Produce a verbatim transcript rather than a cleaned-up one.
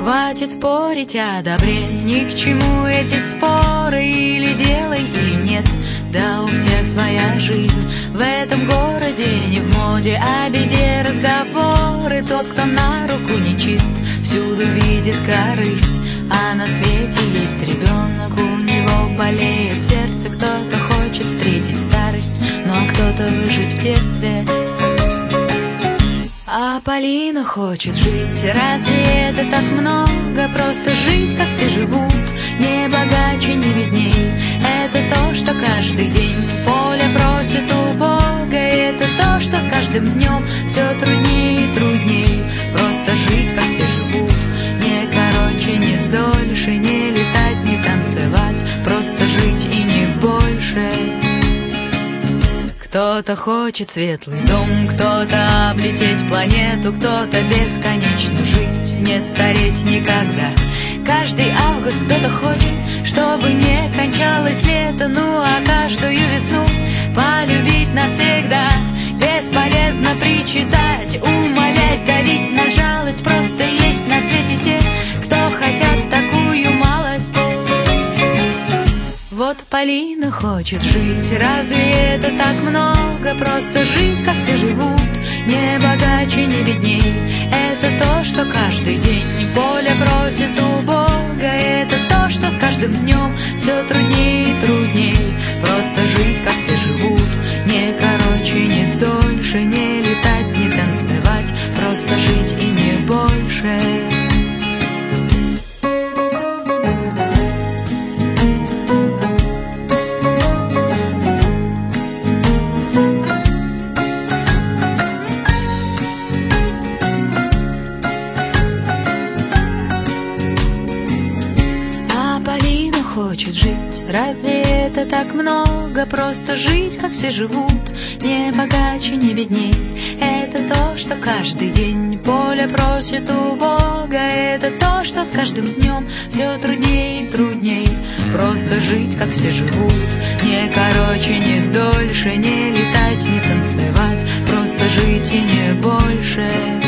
Хватит спорить о добре, ни к чему эти споры. Или делай, или нет, да у всех своя жизнь. В этом городе не в моде о беде разговоры. Тот, кто на руку не чист, всюду видит корысть. А на свете есть ребенок, у него болеет сердце. Кто-то хочет встретить старость, ну а кто-то выжить в детстве. А Полина хочет жить, разве это так много? Просто жить, как все живут, не богаче, не бедней. Это то, что каждый день поле просит у Бога. Это то, что с каждым днем все труднее и трудней. Просто жить, как все живут, не короче, не дольше, не летать, не танцевать. Просто жить и не больше. Кто-то хочет светлый дом, кто-то облететь планету, кто-то бесконечно жить, не стареть никогда. Каждый август кто-то хочет, чтобы не кончалось лето. Ну а каждую весну полюбить навсегда. Бесполезно причитать, умолять, давить на жалость. Просто есть на свете те, кто хотят такую малость. Вот Полина хочет жить, разве это так много? Просто жить, как все живут, не богаче, не бедней. Это то, что каждый день поле просит у Бога. Это то, что с каждым днем все труднее и трудней. Просто жить, как все живут, не короче, не дольше, не летать, не танцевать. Просто жить и не больше. Хочет жить, разве это так много? Просто жить, как все живут, не богаче, не бедней. Это то, что каждый день поле просит у Бога. Это то, что с каждым днем все труднее и трудней. Просто жить, как все живут, не короче, не дольше, не летать, не танцевать. Просто жить и не больше.